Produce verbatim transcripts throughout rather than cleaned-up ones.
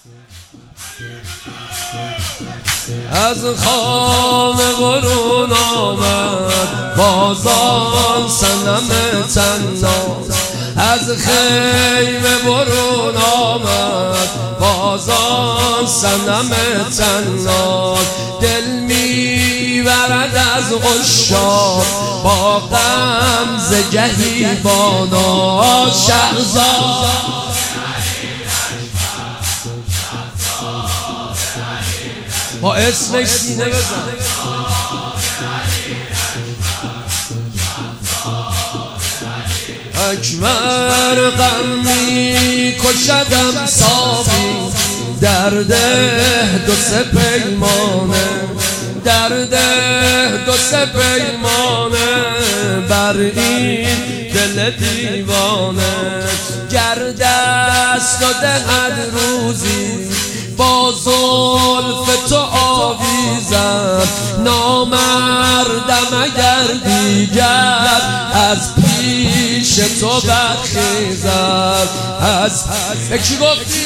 از خانه برون آمد بازان صنم طناز، از خیمه برون آمد بازان صنم طناز. دل میبرد از عشاق با غمزه گهیبانا، شهزاد با اسمش سینه بزن. اکبر غم می کشدم صافی، در ده دو سه پیمانه، در ده دو سه پیمانه بر این دل دیوانه. گر دست و دهد روزی با زلف تو آویزم، نامردم اگر دیگر از پیش تو برخیزم. از یکی گفتی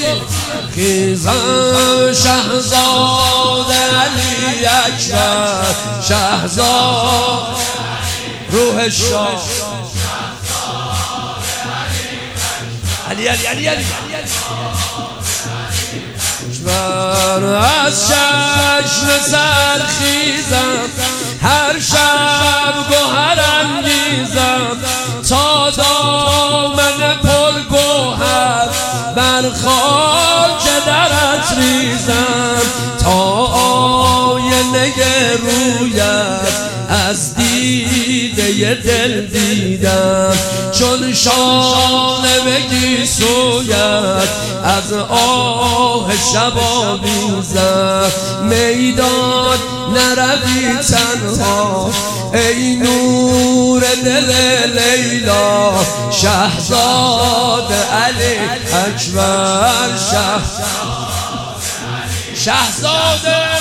خیزم شهزاد علی اکبر، شهزاد روح شاه علی علی علی علی بر از چشم سرخیزم، هر شب گوهر انگیزم تا دامن پر گوهر بر خاک درت ریزم. تا آینه رویت از دیده دل دیدم، چون شانه بگی سویت از آه شب آویزم. میدان نروی تنها ای نور دل لیلا، شهزاد علی اکبر، شهزاد شهزاده